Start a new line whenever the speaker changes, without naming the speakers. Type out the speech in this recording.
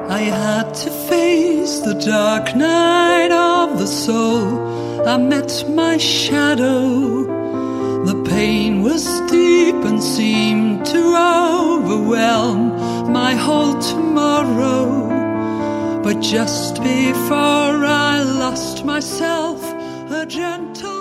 I had to face the dark night of the soul. I met my shadow. The pain was deep and seemed to overwhelm my whole tomorrow. But just before I lost myself, a gentle